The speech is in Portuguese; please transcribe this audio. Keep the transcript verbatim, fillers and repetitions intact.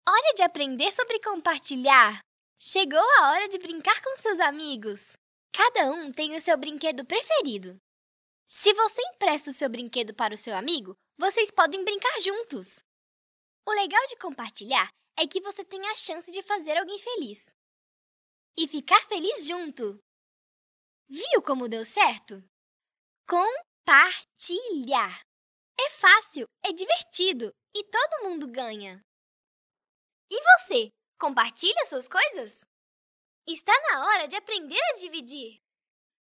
Hora de aprender sobre compartilhar! Chegou a hora de brincar com seus amigos! Cada um tem o seu brinquedo preferido. Se você empresta o seu brinquedo para o seu amigo, vocês podem brincar juntos. O legal de compartilhar é que você tem a chance de fazer alguém feliz. E ficar feliz junto! Viu como deu certo? Compartilhar! É fácil, é divertido e todo mundo ganha. E você, compartilha suas coisas? Está na hora de aprender a dividir!